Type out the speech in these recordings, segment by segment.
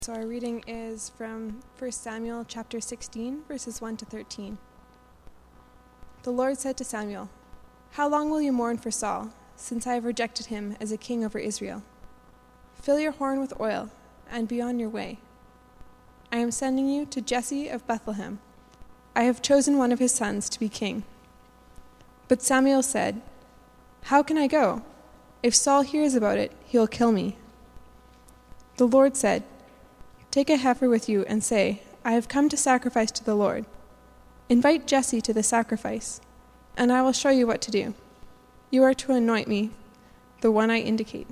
So our reading is from 1 Samuel chapter 16, verses 1 to 13. The Lord said to Samuel, "How long will you mourn for Saul, since I have rejected him as a king over Israel? Fill your horn with oil, and be on your way. I am sending you to Jesse of Bethlehem. I have chosen one of his sons to be king." But Samuel said, "How can I go? If Saul hears about it, he will kill me." The Lord said, "Take a heifer with you and say, 'I have come to sacrifice to the Lord.' Invite Jesse to the sacrifice, and I will show you what to do. You are to anoint me, the one I indicate."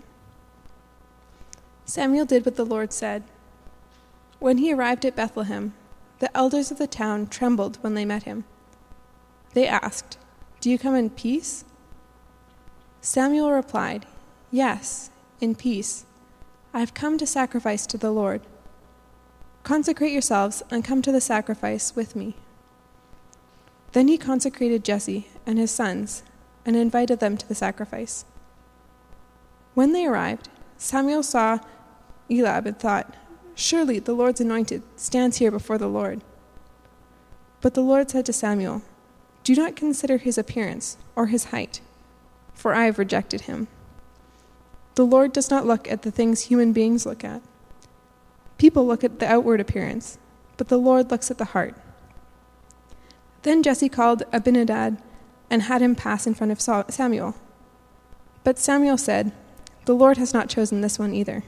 Samuel did what the Lord said. When he arrived at Bethlehem, the elders of the town trembled when they met him. They asked, "Do you come in peace?" Samuel replied, "Yes, in peace. I have come to sacrifice to the Lord. Consecrate yourselves and come to the sacrifice with me." Then he consecrated Jesse and his sons and invited them to the sacrifice. When they arrived, Samuel saw Eliab and thought, "Surely the Lord's anointed stands here before the Lord." But the Lord said to Samuel, "Do not consider his appearance or his height, for I have rejected him. The Lord does not look at the things human beings look at. People look at the outward appearance, but the Lord looks at the heart." Then Jesse called Abinadab and had him pass in front of Samuel. But Samuel said, "The Lord has not chosen this one either."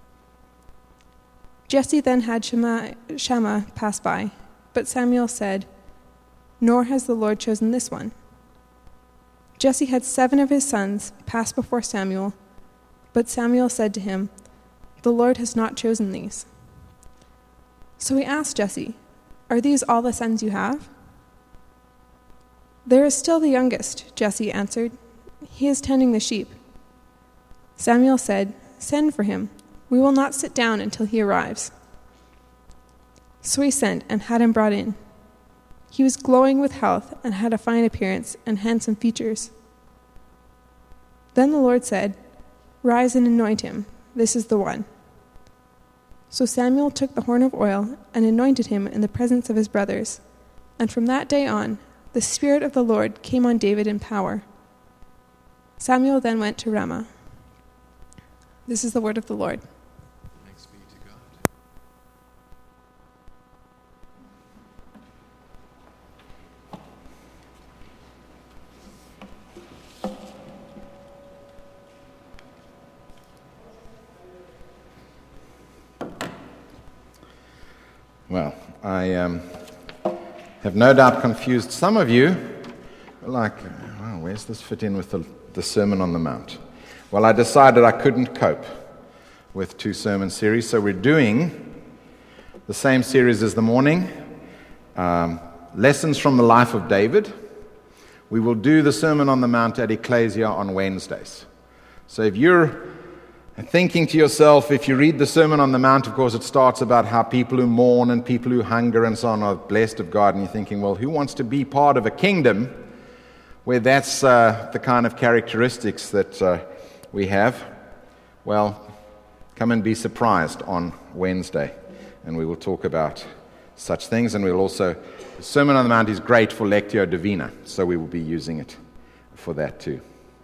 Jesse then had Shammah pass by, but Samuel said, "Nor has the Lord chosen this one." Jesse had 7 of his sons pass before Samuel, but Samuel said to him, "The Lord has not chosen these." So he asked Jesse, "Are these all the sons you have?" "There is still the youngest," Jesse answered. "He is tending the sheep." Samuel said, "Send for him. We will not sit down until he arrives." So he sent and had him brought in. He was glowing with health and had a fine appearance and handsome features. Then the Lord said, "Rise and anoint him. This is the one." So Samuel took the horn of oil and anointed him in the presence of his brothers. And from that day on, the Spirit of the Lord came on David in power. Samuel then went to Ramah. This is the word of the Lord. Thanks be to God. Well, I have no doubt confused some of you, like, wow, where's this fit in with the Sermon on the Mount? Well, I decided I couldn't cope with 2 sermon series, so we're doing the same series as the morning, Lessons from the Life of David. We will do the Sermon on the Mount at Ecclesia on Wednesdays. So if you're thinking to yourself, if you read the Sermon on the Mount, of course, it starts about how people who mourn and people who hunger and so on are blessed of God, and you're thinking, well, who wants to be part of a kingdom where that's the kind of characteristics that we have? Well, come and be surprised on Wednesday, and we will talk about such things, and we'll also, the Sermon on the Mount is great for Lectio Divina, so we will be using it for that too.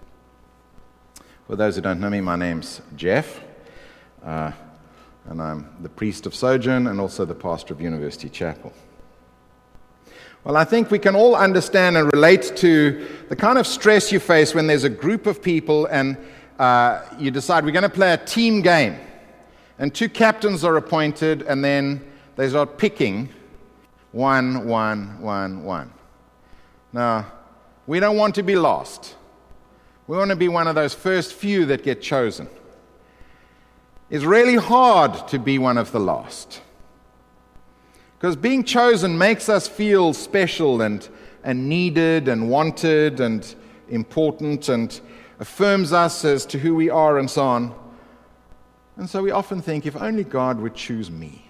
For those who don't know me, my name's Jeff, and I'm the priest of Sojourn and also the pastor of University Chapel. Well, I think we can all understand and relate to the kind of stress you face when there's a group of people and you decide we're going to play a team game, and 2 captains are appointed, and then they start picking 1, 1, 1, 1. Now, we don't want to be lost. We want to be one of those first few that get chosen. It's really hard to be one of the last, because being chosen makes us feel special and needed and wanted and important and affirms us as to who we are and so on. And so we often think, if only God would choose me.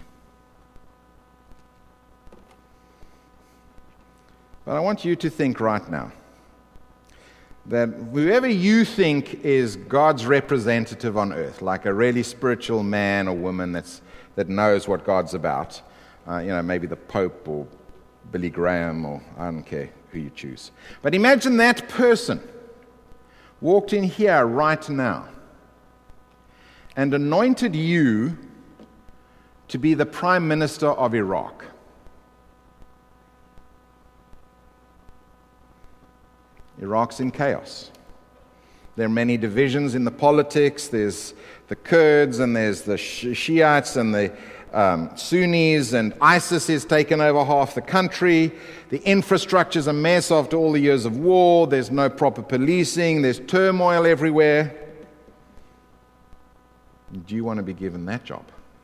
But I want you to think right now that whoever you think is God's representative on earth, like a really spiritual man or woman that knows what God's about, maybe the Pope or Billy Graham, or I don't care who you choose. But imagine that person walked in here right now and anointed you to be the Prime Minister of Iraq. Iraq's in chaos. There are many divisions in the politics. There's the Kurds, and there's the Shiites, and the Sunnis, and ISIS has taken over half the country. The infrastructure's a mess after all the years of war. There's no proper policing. There's turmoil everywhere. Do you want to be given that job?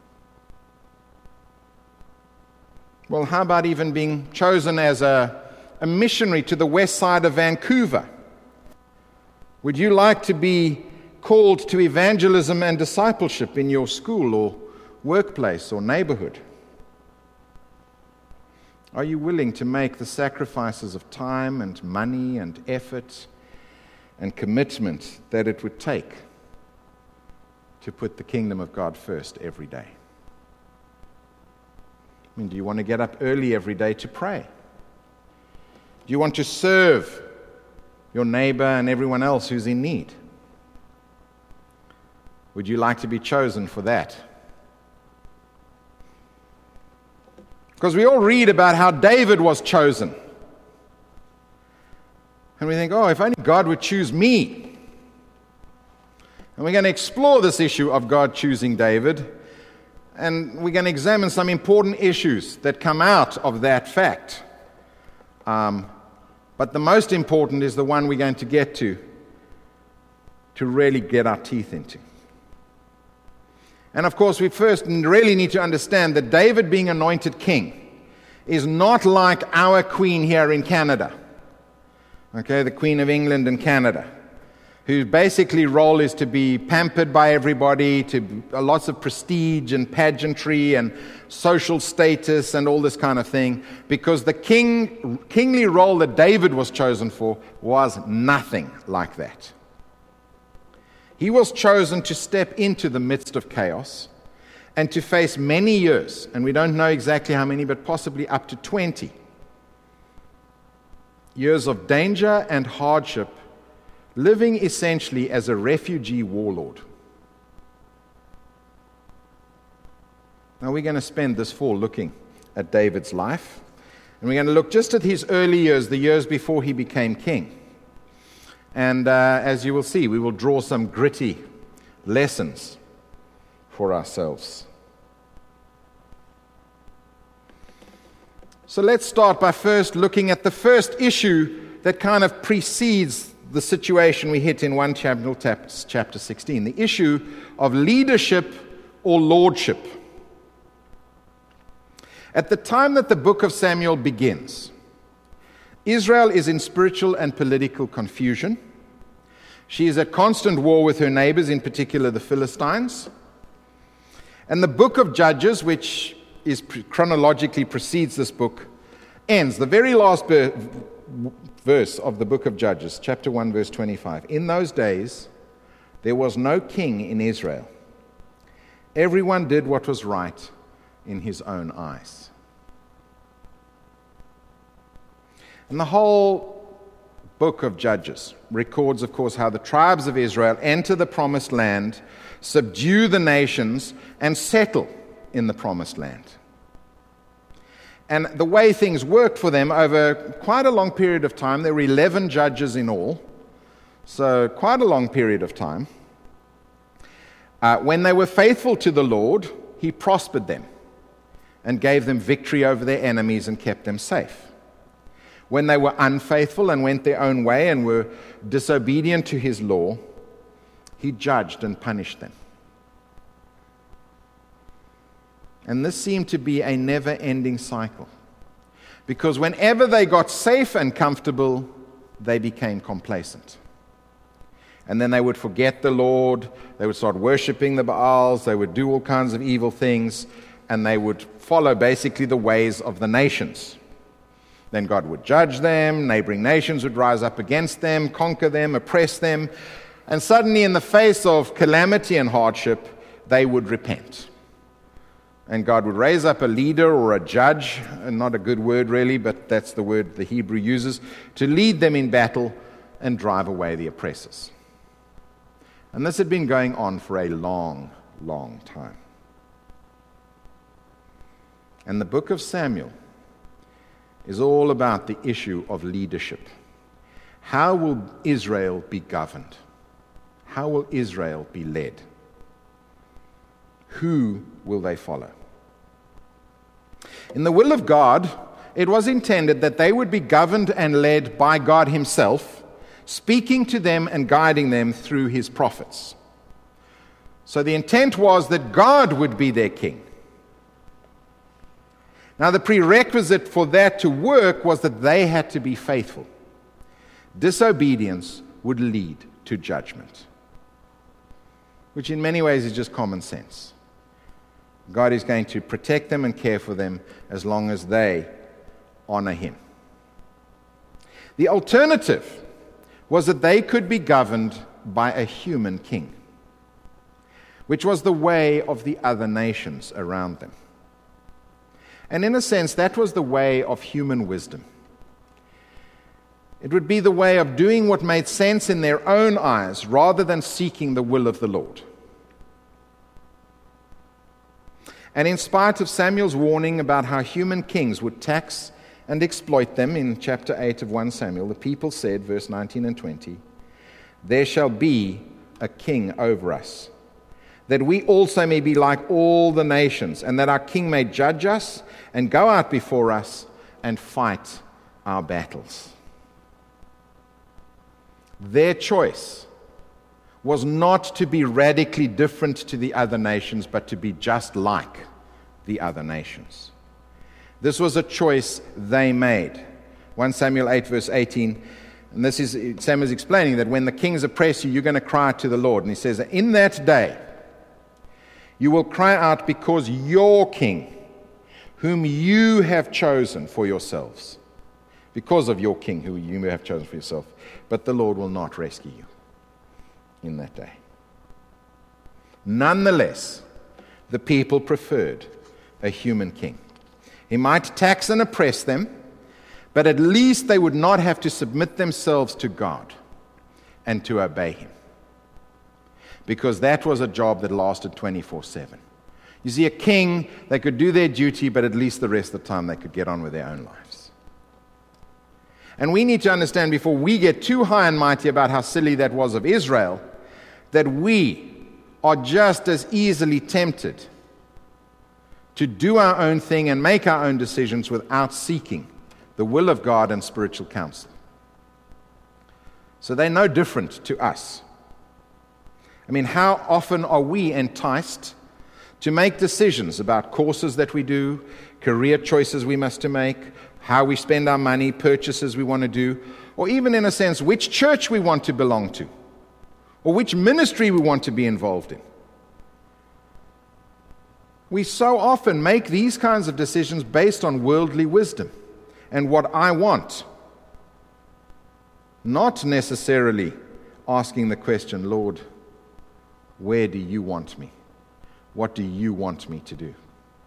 Well, how about even being chosen as a missionary to the west side of Vancouver? Would you like to be called to evangelism and discipleship in your school or workplace or neighborhood? Are you willing to make the sacrifices of time and money and effort and commitment that it would take to put the kingdom of God first every day? Do you want to get up early every day to pray? Do you want to serve your neighbor and everyone else who's in need? Would you like to be chosen for that? Because we all read about how David was chosen. And we think, if only God would choose me. And we're going to explore this issue of God choosing David. And we're going to examine some important issues that come out of that fact. But the most important is the one we're going to get to really get our teeth into. And of course, we first really need to understand that David being anointed king is not like our queen here in Canada. Okay, the Queen of England and Canada, whose basically role is to be pampered by everybody, to lots of prestige and pageantry and social status and all this kind of thing, because the kingly role that David was chosen for was nothing like that. He was chosen to step into the midst of chaos and to face many years, and we don't know exactly how many, but possibly up to 20 years of danger and hardship, living essentially as a refugee warlord. Now we're going to spend this fall looking at David's life, and we're going to look just at his early years, the years before he became king. And as you will see, we will draw some gritty lessons for ourselves. So let's start by first looking at the first issue that kind of precedes the situation we hit in 1 chapter 16, the issue of leadership or lordship. At the time that the book of Samuel begins, Israel is in spiritual and political confusion. She is at constant war with her neighbors, in particular the Philistines. And the book of Judges, which is chronologically precedes this book, ends. The very last verse of the book of Judges, chapter 1, verse 25. In those days, there was no king in Israel. Everyone did what was right in his own eyes. And the whole book of Judges records, of course, how the tribes of Israel enter the promised land, subdue the nations, and settle in the promised land. And the way things worked for them over quite a long period of time, there were 11 judges in all, so quite a long period of time. When they were faithful to the Lord, He prospered them and gave them victory over their enemies and kept them safe. When they were unfaithful and went their own way and were disobedient to His law, He judged and punished them. And this seemed to be a never-ending cycle, because whenever they got safe and comfortable, they became complacent. And then they would forget the Lord, they would start worshiping the Baals, they would do all kinds of evil things, and they would follow basically the ways of the nations. Then God would judge them, neighboring nations would rise up against them, conquer them, oppress them, and suddenly in the face of calamity and hardship, they would repent. And God would raise up a leader or a judge, and not a good word really, but that's the word the Hebrew uses, to lead them in battle and drive away the oppressors. And this had been going on for a long, long time. And the book of Samuel is all about the issue of leadership. How will Israel be governed? How will Israel be led? Who will they follow? In the will of God, it was intended that they would be governed and led by God Himself, speaking to them and guiding them through His prophets. So the intent was that God would be their king. Now, the prerequisite for that to work was that they had to be faithful. Disobedience would lead to judgment, which in many ways is just common sense. God is going to protect them and care for them as long as they honor Him. The alternative was that they could be governed by a human king, which was the way of the other nations around them. And in a sense, that was the way of human wisdom. It would be the way of doing what made sense in their own eyes rather than seeking the will of the Lord. And in spite of Samuel's warning about how human kings would tax and exploit them in chapter 8 of 1 Samuel, the people said, verse 19 and 20, "There shall be a king over us, that we also may be like all the nations, and that our king may judge us and go out before us and fight our battles." Their choice was not to be radically different to the other nations, but to be just like the other nations. This was a choice they made. 1 Samuel 8, verse 18, and this is Samuel's explaining that when the kings oppress you, you're going to cry out to the Lord. And he says, "In that day, you will cry out because your king, whom you have chosen for yourselves, because of your king who you have chosen for yourself, but the Lord will not rescue you in that day." Nonetheless, the people preferred a human king. He might tax and oppress them, but at least they would not have to submit themselves to God and to obey Him, because that was a job that lasted 24/7. You see, a king, they could do their duty, but at least the rest of the time they could get on with their own lives. And we need to understand, before we get too high and mighty about how silly that was of Israel, that we are just as easily tempted to do our own thing and make our own decisions without seeking the will of God and spiritual counsel. So they're no different to us. I mean, how often are we enticed to make decisions about courses that we do, career choices we must make, how we spend our money, purchases we want to do, or even in a sense, which church we want to belong to, or which ministry we want to be involved in? We so often make these kinds of decisions based on worldly wisdom and what I want, not necessarily asking the question, "Lord, where do you want me? What do you want me to do?"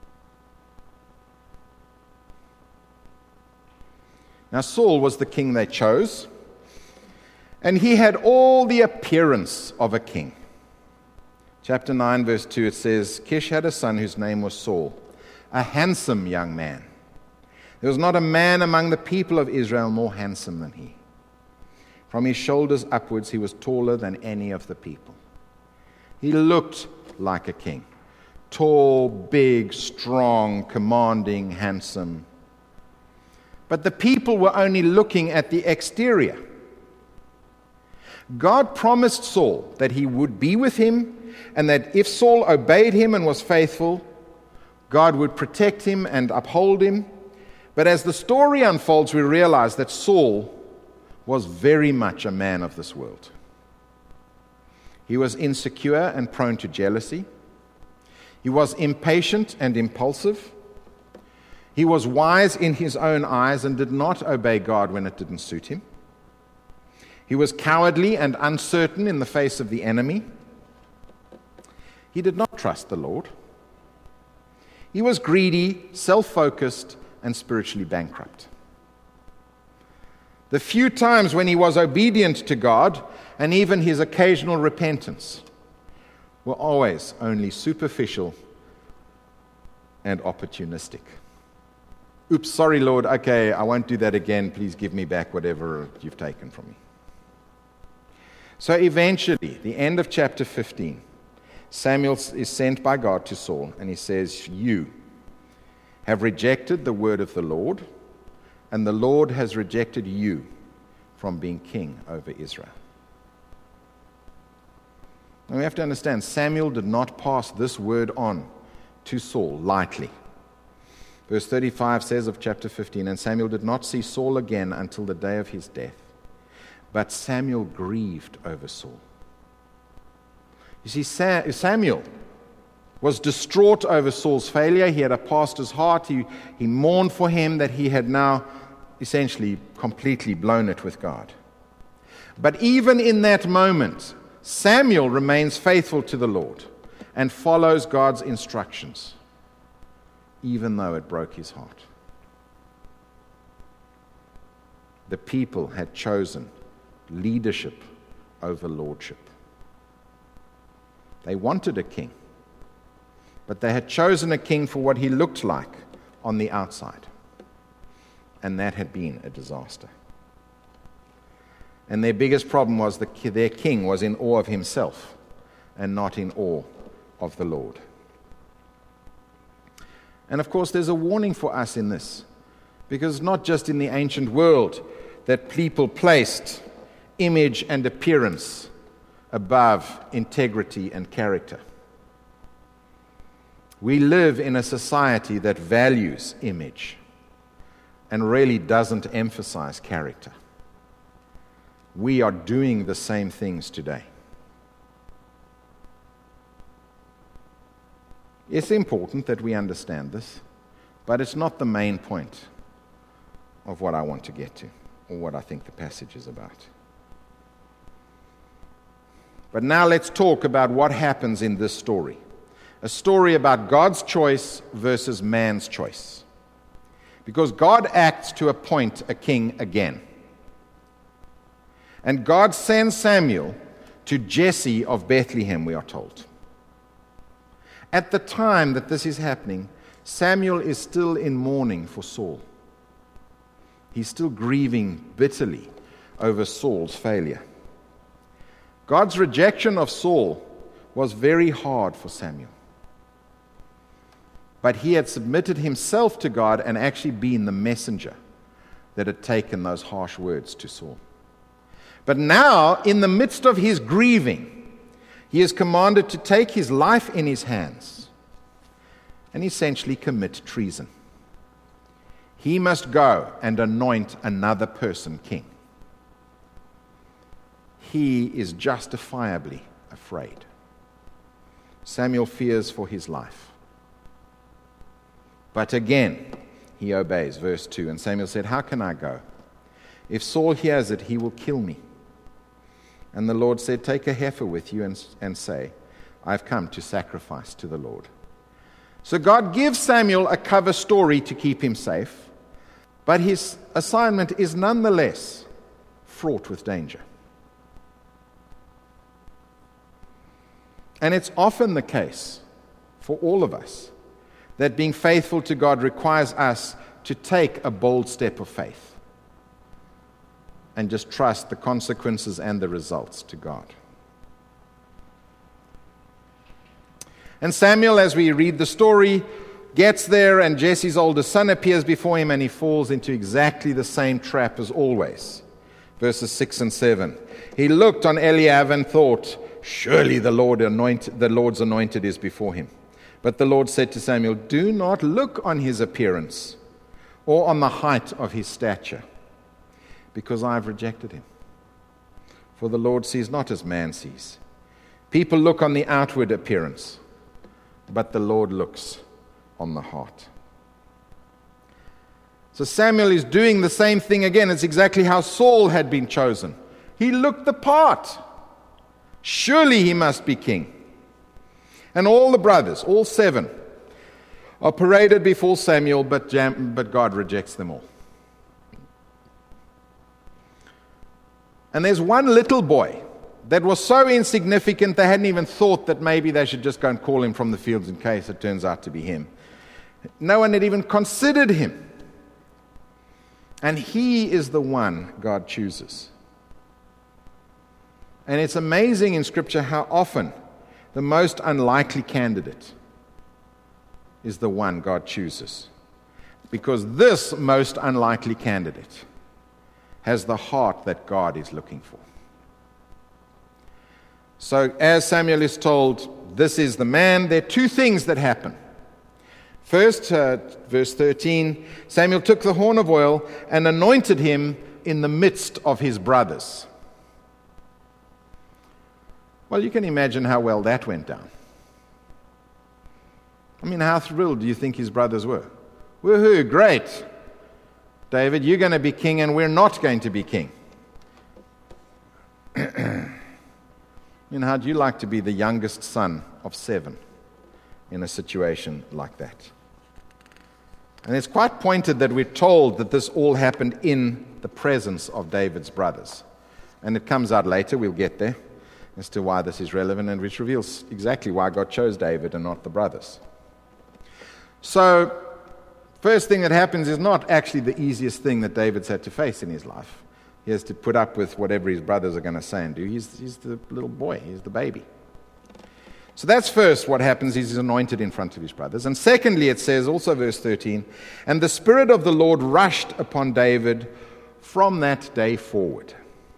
Now, Saul was the king they chose, and he had all the appearance of a king. Chapter 9, verse 2, it says, "Kish had a son whose name was Saul, a handsome young man. There was not a man among the people of Israel more handsome than he. From his shoulders upwards, he was taller than any of the people. He looked like a king, tall, big, strong, commanding, handsome. But the people were only looking at the exterior. God promised Saul that He would be with him, and that if Saul obeyed Him and was faithful, God would protect him and uphold him. But as the story unfolds, we realize that Saul was very much a man of this world. He was insecure and prone to jealousy. He was impatient and impulsive. He was wise in his own eyes and did not obey God when it didn't suit him. He was cowardly and uncertain in the face of the enemy. He did not trust the Lord. He was greedy, self-focused, and spiritually bankrupt. The few times when he was obedient to God, and even his occasional repentance, were always only superficial and opportunistic. Oops, sorry, Lord, okay, I won't do that again. Please give me back whatever you've taken from me. So eventually, the end of chapter 15, Samuel is sent by God to Saul, and he says, "You have rejected the word of the Lord, and the Lord has rejected you from being king over Israel." Now we have to understand, Samuel did not pass this word on to Saul lightly. Verse 35 says of chapter 15, "And Samuel did not see Saul again until the day of his death. But Samuel grieved over Saul." You see, Samuel was distraught over Saul's failure. He had a pastor's heart. He mourned for him that he had now essentially completely blown it with God. But even in that moment, Samuel remains faithful to the Lord and follows God's instructions, even though it broke his heart. The people had chosen leadership over lordship. They wanted a king, but they had chosen a king for what he looked like on the outside, and that had been a disaster. And their biggest problem was their king was in awe of himself and not in awe of the Lord. And of course, there's a warning for us in this, because not just in the ancient world that people placed image and appearance above integrity and character. We live in a society that values image and really doesn't emphasize character. We are doing the same things today. It's important that we understand this, but it's not the main point of what I want to get to, or what I think the passage is about. But now let's talk about what happens in this story. A story about God's choice versus man's choice. Because God acts to appoint a king again. And God sends Samuel to Jesse of Bethlehem, we are told. At the time that this is happening, Samuel is still in mourning for Saul. He's still grieving bitterly over Saul's failure. God's rejection of Saul was very hard for Samuel. But he had submitted himself to God and actually been the messenger that had taken those harsh words to Saul. But now, in the midst of his grieving, he is commanded to take his life in his hands and essentially commit treason. He must go and anoint another person king. He is justifiably afraid. Samuel fears for his life. But again, he obeys. Verse 2, "And Samuel said, 'How can I go? If Saul hears it, he will kill me.' And the Lord said, 'Take a heifer with you and say, I've come to sacrifice to the Lord.'" So God gives Samuel a cover story to keep him safe, but his assignment is nonetheless fraught with danger. And it's often the case for all of us that being faithful to God requires us to take a bold step of faith and just trust the consequences and the results to God. And Samuel, as we read the story, gets there, and Jesse's oldest son appears before him, and he falls into exactly the same trap as always. Verses 6 and 7. "He looked on Eliab and thought, 'Surely the Lord's anointed is before him.' But the Lord said to Samuel, 'Do not look on his appearance or on the height of his stature, because I have rejected him. For the Lord sees not as man sees. People look on the outward appearance, but the Lord looks on the heart.'" So Samuel is doing the same thing again. It's exactly how Saul had been chosen. He looked the part. Surely he must be king. And all the brothers, all 7, are paraded before Samuel, but God rejects them all. And there's one little boy that was so insignificant they hadn't even thought that maybe they should just go and call him from the fields in case it turns out to be him. No one had even considered him. And he is the one God chooses. And it's amazing in Scripture how often the most unlikely candidate is the one God chooses. Because this most unlikely candidate has the heart that God is looking for. So as Samuel is told, this is the man, there are 2 things that happen. First, verse 13, Samuel took the horn of oil and anointed him in the midst of his brothers. Well, you can imagine how well that went down. I mean, how thrilled do you think his brothers were? Woohoo, great. David, you're going to be king and we're not going to be king. How do you like to be the youngest son of 7 in a situation like that? And it's quite pointed that we're told that this all happened in the presence of David's brothers. And it comes out later, we'll get there, as to why this is relevant, and which reveals exactly why God chose David and not the brothers. So, first thing that happens is not actually the easiest thing that David's had to face in his life. He has to put up with whatever his brothers are going to say and do. He's the little boy, he's the baby. So that's first what happens, he's anointed in front of his brothers. And secondly, it says, also verse 13, and the Spirit of the Lord rushed upon David from that day forward.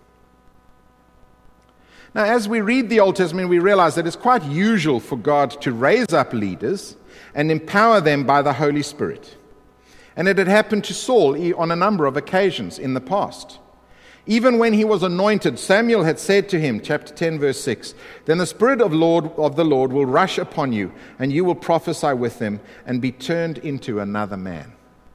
Now, as we read the Old Testament, we realize that it's quite usual for God to raise up leaders and empower them by the Holy Spirit. And it had happened to Saul on a number of occasions in the past. Even when he was anointed, Samuel had said to him, chapter 10, verse 6, then the Spirit of the Lord will rush upon you, and you will prophesy with them and be turned into another man.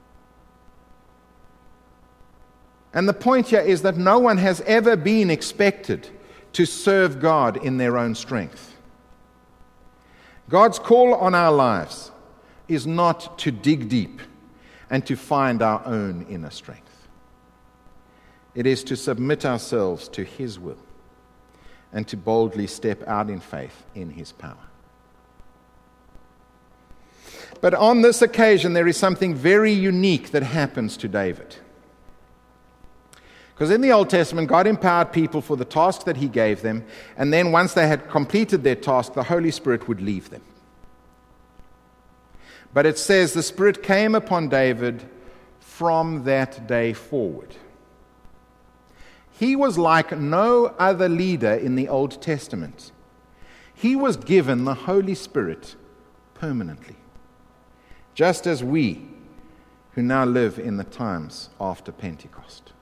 And the point here is that no one has ever been expected to serve God in their own strength. God's call on our lives is not to dig deep and to find our own inner strength. It is to submit ourselves to His will and to boldly step out in faith in His power. But on this occasion, there is something very unique that happens to David. Because in the Old Testament, God empowered people for the task that He gave them, and then once they had completed their task, the Holy Spirit would leave them. But it says the Spirit came upon David from that day forward. He was like no other leader in the Old Testament. He was given the Holy Spirit permanently, just as we who now live in the times after Pentecost.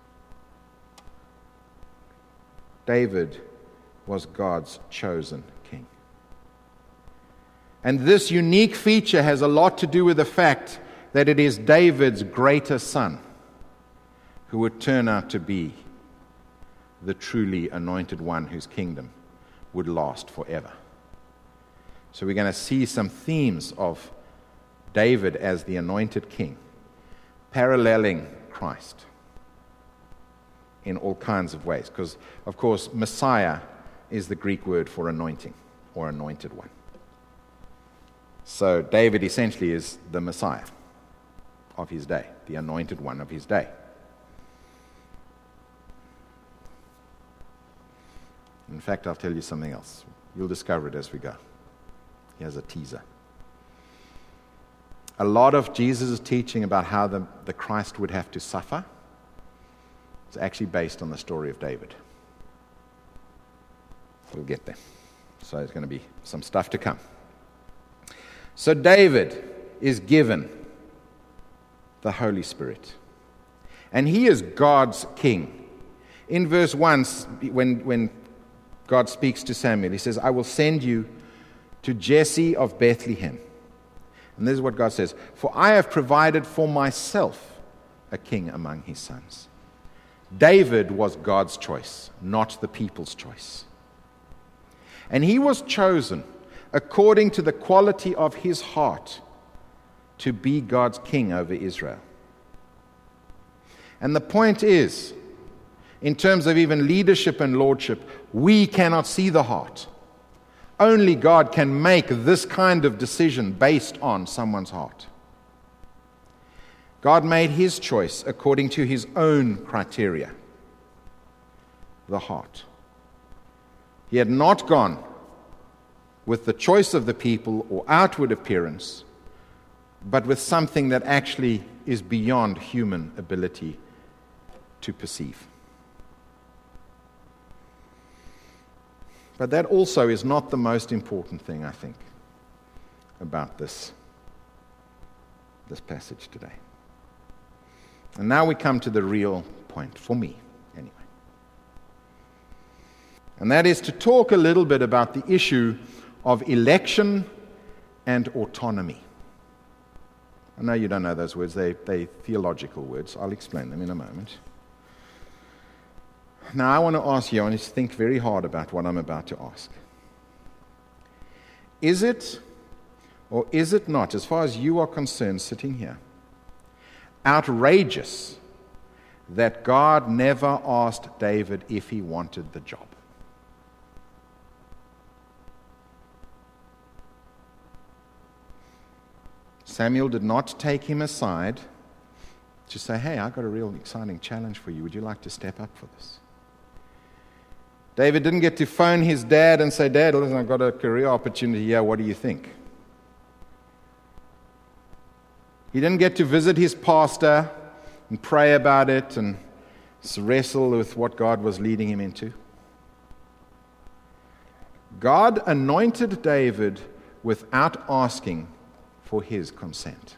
David was God's chosen king. And this unique feature has a lot to do with the fact that it is David's greater son who would turn out to be the truly anointed one whose kingdom would last forever. So we're going to see some themes of David as the anointed king, paralleling Christ in all kinds of ways. Because, of course, Messiah is the Greek word for anointing or anointed one. So David essentially is the Messiah of his day, the anointed one of his day. In fact, I'll tell you something else. You'll discover it as we go. Here's a teaser. A lot of Jesus' teaching about how the Christ would have to suffer is actually based on the story of David. We'll get there. So there's going to be some stuff to come. So David is given the Holy Spirit. And he is God's king. In verse 1, when God speaks to Samuel, He says, I will send you to Jesse of Bethlehem. And this is what God says, for I have provided for myself a king among his sons. David was God's choice, not the people's choice. And he was chosen according to the quality of his heart to be God's king over Israel. And the point is, in terms of even leadership and lordship, we cannot see the heart. Only God can make this kind of decision based on someone's heart. God made his choice according to his own criteria, the heart. He had not gone with the choice of the people or outward appearance, but with something that actually is beyond human ability to perceive. But that also is not the most important thing, I think, about this passage today. And now we come to the real point, for me, anyway. And that is to talk a little bit about the issue of election and autonomy. I know you don't know those words, they're theological words. I'll explain them in a moment. Now, I want to ask you, I want you to think very hard about what I'm about to ask. Is it, or is it not, as far as you are concerned sitting here, outrageous that God never asked David if he wanted the job? Samuel did not take him aside to say, hey, I've got a real exciting challenge for you. Would you like to step up for this? David didn't get to phone his dad and say, Dad, listen, I've got a career opportunity here. What do you think? He didn't get to visit his pastor and pray about it and wrestle with what God was leading him into. God anointed David without asking for his consent.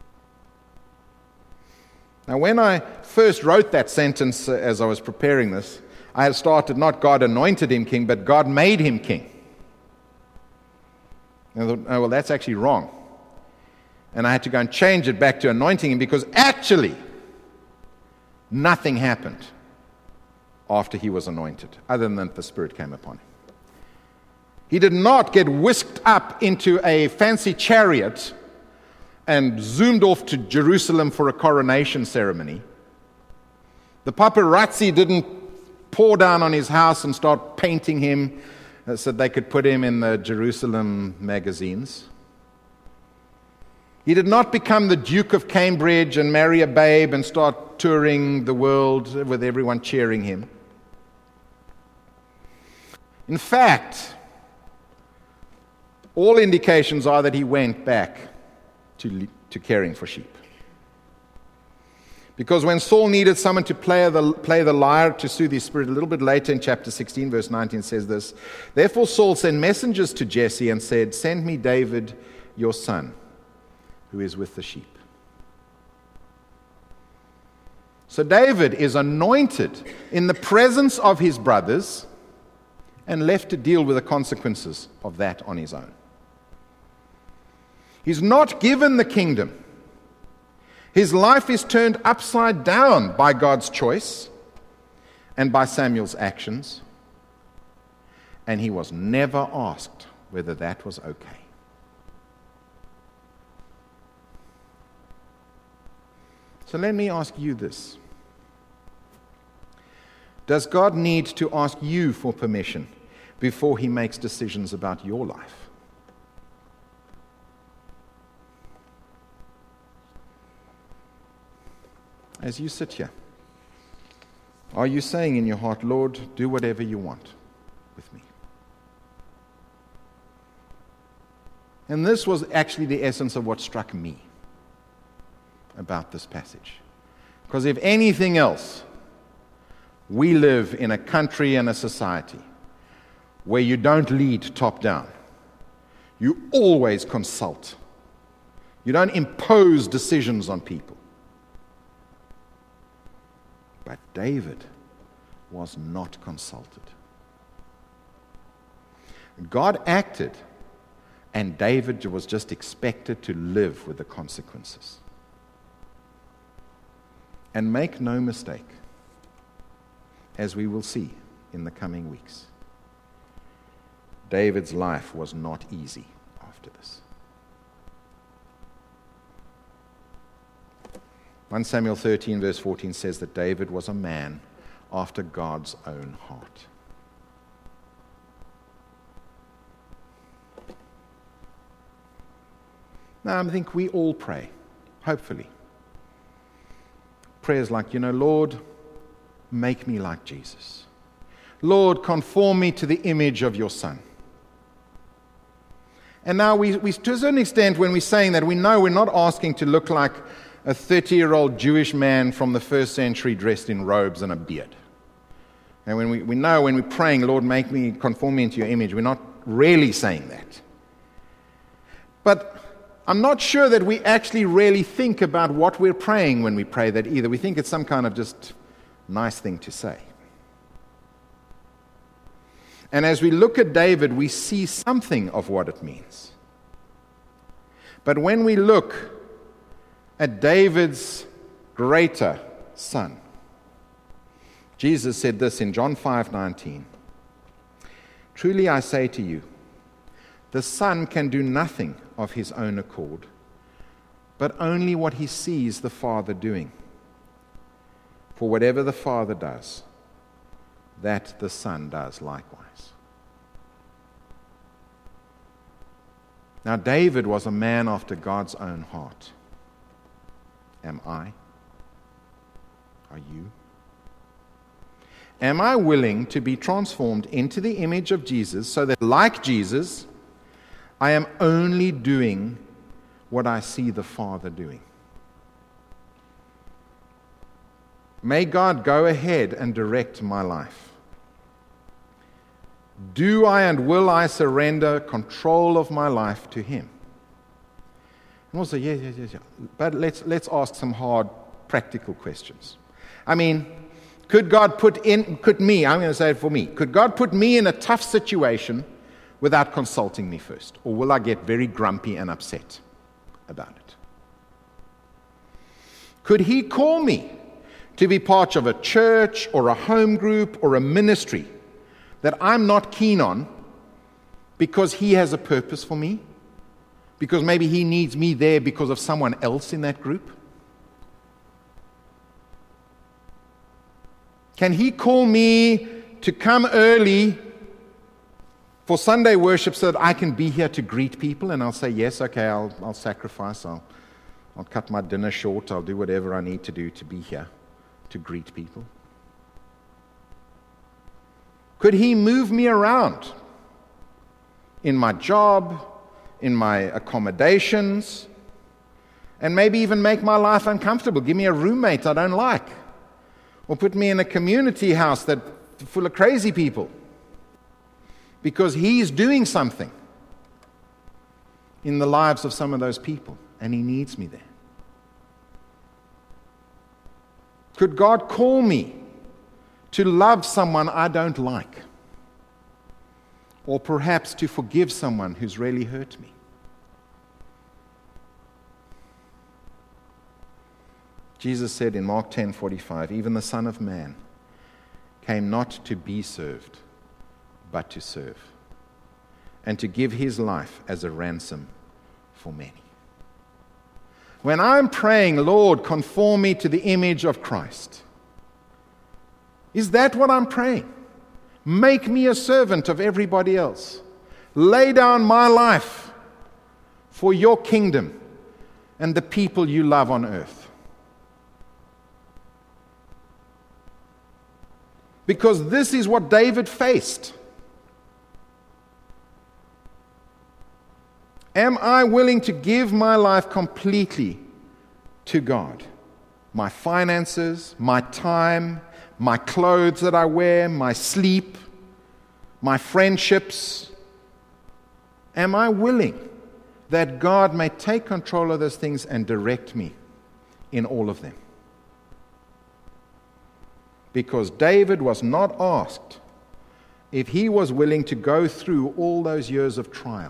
Now, when I first wrote that sentence as I was preparing this, I had started not God anointed him king, but God made him king. And I thought, oh, well, that's actually wrong. And I had to go and change it back to anointing him, because actually nothing happened after he was anointed, other than that the Spirit came upon him. He did not get whisked up into a fancy chariot and zoomed off to Jerusalem for a coronation ceremony. The paparazzi didn't pour down on his house and start painting him so they could put him in the Jerusalem magazines. He did not become the Duke of Cambridge and marry a babe and start touring the world with everyone cheering him. In fact, all indications are that he went back to caring for sheep. Because when Saul needed someone to play the lyre to soothe his spirit, a little bit later in chapter 16, verse 19 says this, Therefore Saul sent messengers to Jesse and said, Send me David, your son, who is with the sheep. So David is anointed in the presence of his brothers and left to deal with the consequences of that on his own. He's not given the kingdom. His life is turned upside down by God's choice and by Samuel's actions. And he was never asked whether that was okay. So let me ask you this. Does God need to ask you for permission before he makes decisions about your life? As you sit here, are you saying in your heart, Lord, do whatever you want with me? And this was actually the essence of what struck me about this passage. Because if anything else, we live in a country and a society where you don't lead top down. You always consult. You don't impose decisions on people. But David was not consulted. God acted, and David was just expected to live with the consequences. And make no mistake, as we will see in the coming weeks, David's life was not easy after this. 1 Samuel 13 verse 14 says that David was a man after God's own heart. Now, I think we all pray, hopefully. Prayers like, Lord, make me like Jesus. Lord, conform me to the image of your Son. And now we to a certain extent, when we're saying that, we know we're not asking to look like a 30-year-old Jewish man from the first century dressed in robes and a beard. And when we know when we're praying, Lord, make me, conform me into your image, we're not really saying that. But I'm not sure that we actually really think about what we're praying when we pray that either. We think it's some kind of just nice thing to say. And as we look at David, we see something of what it means. But when we look at David's greater son, Jesus said this in John 5:19. Truly I say to you, the Son can do nothing of his own accord, but only what he sees the Father doing. For whatever the Father does, that the Son does likewise. Now, David was a man after God's own heart. Am I? Are you? Am I willing to be transformed into the image of Jesus so that, like Jesus, I am only doing what I see the Father doing? May God go ahead and direct my life. Do I and will I surrender control of my life to Him? And also, yes. But let's ask some hard, practical questions. I mean, could God put me, I'm going to say it for me, could God put me in a tough situation without consulting me first? Or will I get very grumpy and upset about it? Could He call me to be part of a church or a home group or a ministry that I'm not keen on because He has a purpose for me? Because maybe He needs me there because of someone else in that group? Can He call me to come early for Sunday worship so that I can be here to greet people? And I'll say, yes, okay, I'll sacrifice. I'll cut my dinner short. I'll do whatever I need to do to be here to greet people. Could He move me around in my job, in my accommodations, and maybe even make my life uncomfortable? Give me a roommate I don't like. Or put me in a community house that's full of crazy people. Because He's doing something in the lives of some of those people, and He needs me there. Could God call me to love someone I don't like? Or perhaps to forgive someone who's really hurt me? Jesus said in Mark 10:45, even the Son of Man came not to be served, but to serve, and to give His life as a ransom for many. When I'm praying, Lord, conform me to the image of Christ, is that what I'm praying? Make me a servant of everybody else. Lay down my life for your kingdom and the people you love on earth. Because this is what David faced. Am I willing to give my life completely to God? My finances, my time, my clothes that I wear, my sleep, my friendships. Am I willing that God may take control of those things and direct me in all of them? Because David was not asked if he was willing to go through all those years of trial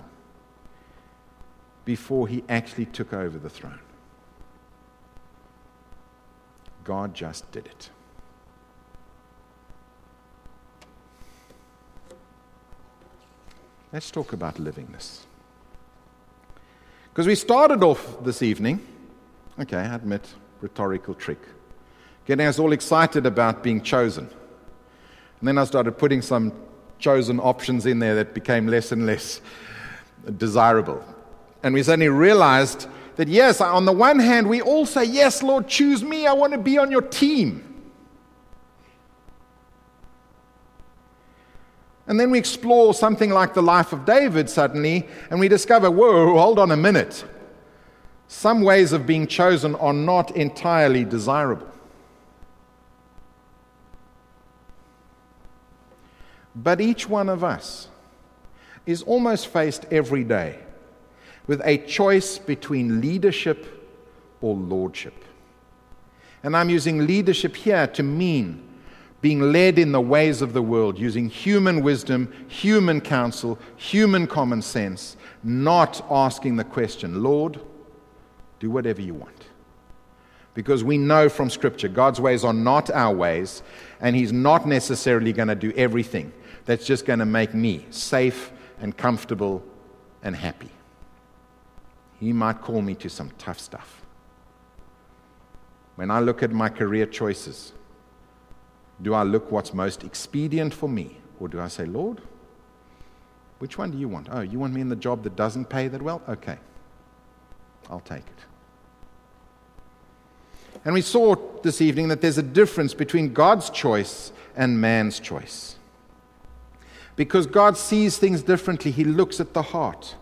before he actually took over the throne. God just did it. Let's talk about living this. Because we started off this evening, okay, I admit, rhetorical trick, getting us all excited about being chosen. And then I started putting some chosen options in there that became less and less desirable. And we suddenly realized that, yes, on the one hand, we all say, yes, Lord, choose me, I want to be on your team. And then we explore something like the life of David suddenly, and we discover, whoa, hold on a minute. Some ways of being chosen are not entirely desirable. But each one of us is almost faced every day with a choice between leadership or lordship. And I'm using leadership here to mean being led in the ways of the world, using human wisdom, human counsel, human common sense, not asking the question, Lord, do whatever you want. Because we know from Scripture, God's ways are not our ways, and He's not necessarily going to do everything that's just going to make me safe and comfortable and happy. He might call me to some tough stuff. When I look at my career choices, do I look what's most expedient for me? Or do I say, Lord, which one do you want? Oh, you want me in the job that doesn't pay that well? Okay, I'll take it. And we saw this evening that there's a difference between God's choice and man's choice. Because God sees things differently. He looks at the heart.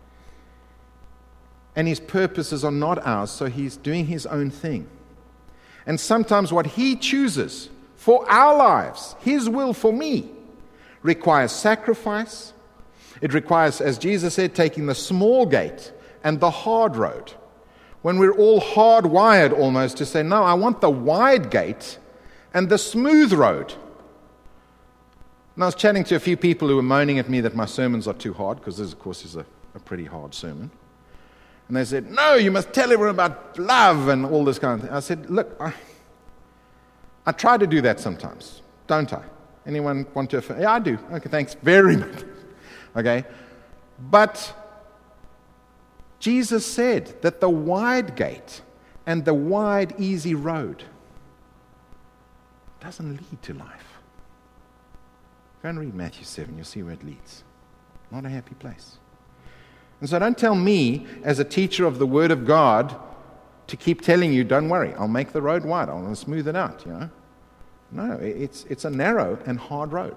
And His purposes are not ours, so He's doing His own thing. And sometimes what He chooses for our lives, His will for me, requires sacrifice. It requires, as Jesus said, taking the small gate and the hard road. When we're all hardwired almost to say, no, I want the wide gate and the smooth road. And I was chatting to a few people who were moaning at me that my sermons are too hard, because this, of course, is a pretty hard sermon. And they said, no, you must tell everyone about love and all this kind of thing. I said, look, I try to do that sometimes, don't I? Anyone want to affirm? Yeah, I do. Okay, thanks very much. Okay? But Jesus said that the wide gate and the wide, easy road doesn't lead to life. Go and read Matthew 7. You'll see where it leads. Not a happy place. And so don't tell me, as a teacher of the Word of God, to keep telling you, don't worry, I'll make the road wide, I'll smooth it out, you know. No, it's a narrow and hard road.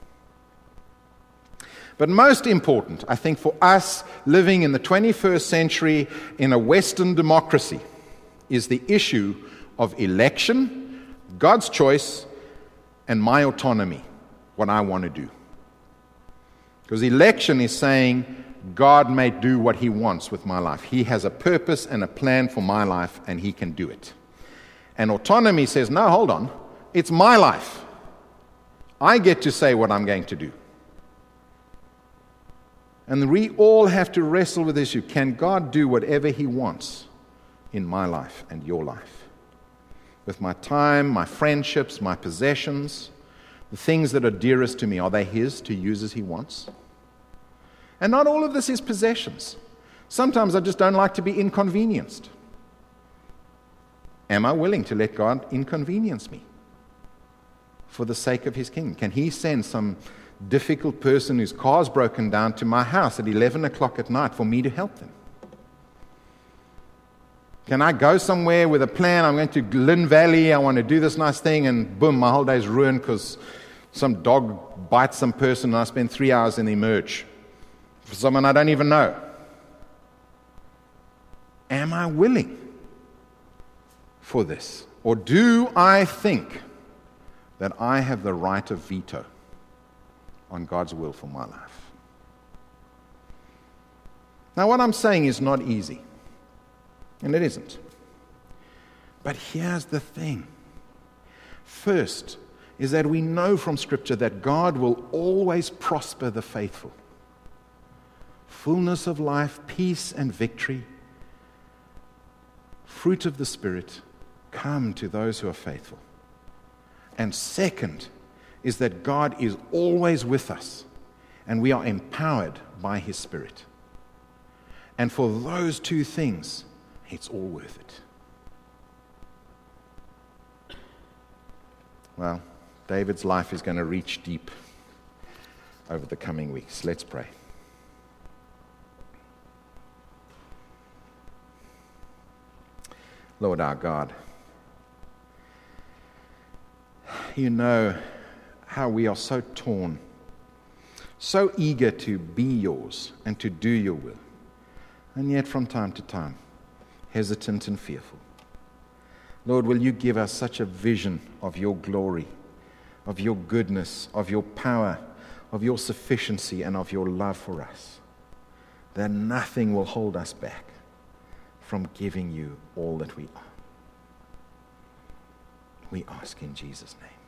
But most important, I think, for us living in the 21st century in a Western democracy is the issue of election, God's choice, and my autonomy, what I want to do. Because election is saying, God may do what He wants with my life. He has a purpose and a plan for my life, and He can do it. And autonomy says, no, hold on. It's my life. I get to say what I'm going to do. And we all have to wrestle with this issue. Can God do whatever He wants in my life and your life? With my time, my friendships, my possessions, the things that are dearest to me, are they His to use as He wants? And not all of this is possessions. Sometimes I just don't like to be inconvenienced. Am I willing to let God inconvenience me for the sake of His kingdom? Can He send some difficult person whose car's broken down to my house at 11 o'clock at night for me to help them? Can I go somewhere with a plan? I'm going to Lynn Valley, I want to do this nice thing, and boom, my whole day's ruined because some dog bites some person and I spend 3 hours in the emerge for someone I don't even know. Am I willing for this? Or do I think that I have the right of veto on God's will for my life? Now, what I'm saying is not easy, and it isn't. But here's the thing. First is that we know from Scripture that God will always prosper the faithful. Fullness of life, peace and victory, fruit of the Spirit, come to those who are faithful. And second is that God is always with us, and we are empowered by His Spirit. And for those two things, it's all worth it. Well, David's life is going to reach deep over the coming weeks. Let's pray. Lord our God, you know how we are so torn, so eager to be yours and to do your will, and yet from time to time, hesitant and fearful. Lord, will you give us such a vision of your glory, of your goodness, of your power, of your sufficiency, and of your love for us, that nothing will hold us back from giving you all that we are. We ask in Jesus' name.